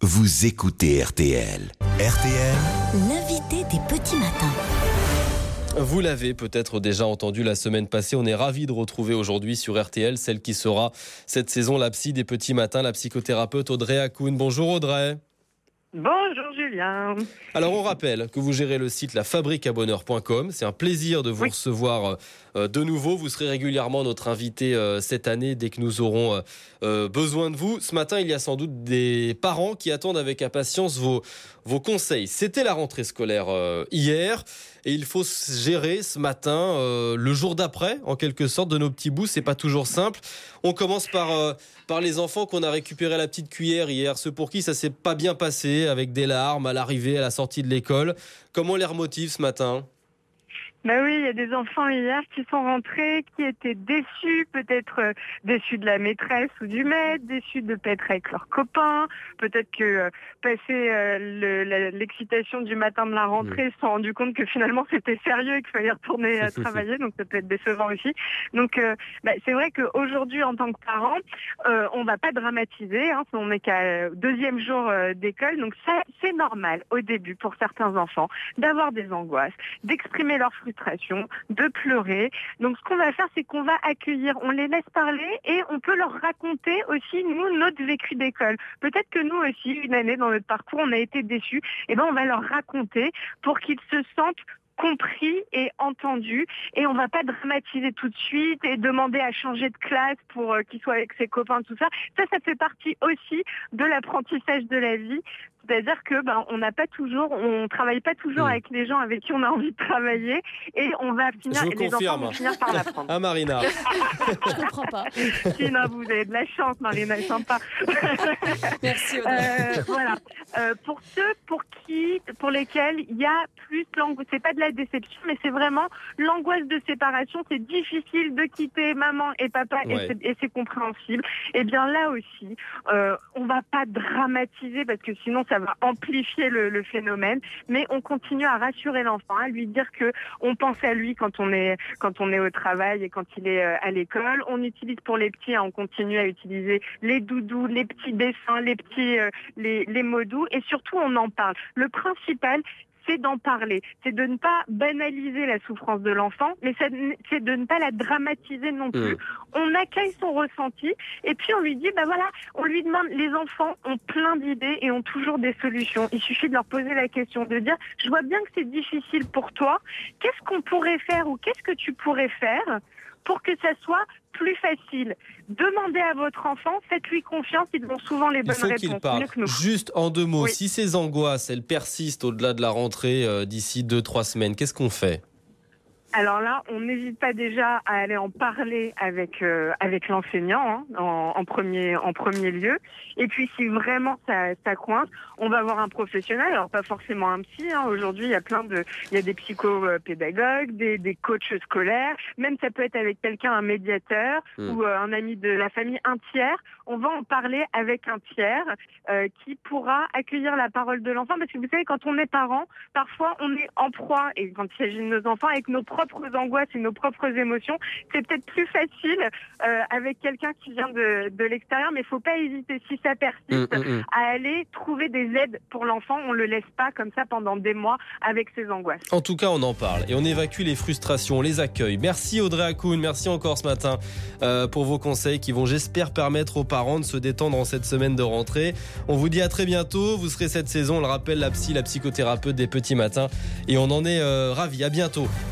vous écoutez RTL. RTL, l'invité des petits matins. Vous l'avez peut-être déjà entendu la semaine passée. On est ravis de retrouver aujourd'hui sur RTL celle qui sera cette saison la psy des petits matins, la psychothérapeute Audrey Hakoun. Bonjour Audrey. Bonjour Julien. Alors on rappelle que vous gérez le site lafabriqueabonheur.com. C'est un plaisir de vous recevoir de nouveau. Vous serez régulièrement notre invité cette année dès que nous aurons besoin de vous. Ce matin, il y a sans doute des parents qui attendent avec impatience vos conseils. C'était la rentrée scolaire hier et il faut gérer ce matin le jour d'après, en quelque sorte, de nos petits bouts. C'est pas toujours simple. On commence par les enfants qu'on a récupéré à la petite cuillère hier. Ceux pour qui ça s'est pas bien passé, avec des larmes à l'arrivée, à la sortie de l'école. Comment on les remotive ce matin ? Ben oui, il y a des enfants hier qui sont rentrés, qui étaient déçus, peut-être déçus de la maîtresse ou du maître, déçus de ne pas être avec leurs copains, peut-être que passer l'excitation du matin de la rentrée, se sont rendus compte que finalement c'était sérieux et qu'il fallait retourner travailler, donc ça peut être décevant aussi. Donc c'est vrai qu'aujourd'hui en tant que parent, on va pas dramatiser, hein, on n'est qu'à deuxième jour d'école, donc ça c'est normal au début pour certains enfants d'avoir des angoisses, d'exprimer leurs frustration, de pleurer. Donc ce qu'on va faire, c'est qu'on va accueillir, on les laisse parler et on peut leur raconter aussi, nous, notre vécu d'école. Peut-être que nous aussi, une année dans notre parcours, on a été déçus. Et ben on va leur raconter pour qu'ils se sentent compris et entendu, et on va pas dramatiser tout de suite et demander à changer de classe pour qu'il soit avec ses copains, tout ça. Ça fait partie aussi de l'apprentissage de la vie. C'est-à-dire que on travaille pas toujours avec les gens avec qui on a envie de travailler, et on va finir, les enfants vont finir par l'apprendre. Ah Marina. Je comprends pas. Si, non, vous avez de la chance, Marina est sympa. Merci Audrey. Voilà. Pour ceux pour lesquels il y a plus l'angoisse, c'est pas de la déception, mais c'est vraiment l'angoisse de séparation. C'est difficile de quitter maman et papa, et c'est compréhensible. Et bien là aussi, on va pas dramatiser parce que sinon ça va amplifier le phénomène, mais on continue à rassurer l'enfant, à lui dire que on pense à lui quand on est au travail et quand il est à l'école. On utilise pour les petits, on continue à utiliser les doudous, les petits dessins, les mots doux, et surtout on en parle. Le principal, c'est d'en parler, c'est de ne pas banaliser la souffrance de l'enfant, mais c'est de ne pas la dramatiser non plus. On accueille son ressenti et puis on lui dit, on lui demande, les enfants ont plein d'idées et ont toujours des solutions. Il suffit de leur poser la question, de dire, je vois bien que c'est difficile pour toi, qu'est-ce qu'on pourrait faire ou qu'est-ce que tu pourrais faire pour que ça soit plus facile. Demandez à votre enfant, faites-lui confiance, ils ont souvent les bonnes réponses. Il faut qu'il parle. Juste en 2 mots, si ces angoisses, elles persistent au-delà de la rentrée d'ici 2-3 semaines, qu'est-ce qu'on fait ? Alors là, on n'hésite pas déjà à aller en parler avec l'enseignant, hein, en premier lieu. Et puis si vraiment ça coince, on va voir un professionnel. Alors pas forcément un psy. Hein. Aujourd'hui, il y a des psychopédagogues, des coachs scolaires. Même ça peut être avec quelqu'un, un médiateur ou un ami de la famille, un tiers. On va en parler avec un tiers qui pourra accueillir la parole de l'enfant. Parce que vous savez, quand on est parent, parfois on est en proie, et quand il s'agit de nos enfants, avec nos propres angoisses et nos propres émotions, c'est peut-être plus facile avec quelqu'un qui vient de l'extérieur, mais il ne faut pas hésiter, si ça persiste, à aller trouver des aides pour l'enfant. On ne le laisse pas comme ça pendant des mois avec ses angoisses. En tout cas, on en parle et on évacue les frustrations, on les accueille. Merci Audrey Hakoun, merci encore ce matin pour vos conseils qui vont, j'espère, permettre aux parents de se détendre en cette semaine de rentrée. On vous dit à très bientôt. Vous serez cette saison, on le rappelle, la psychothérapeute des petits matins, et on en est ravis. À bientôt.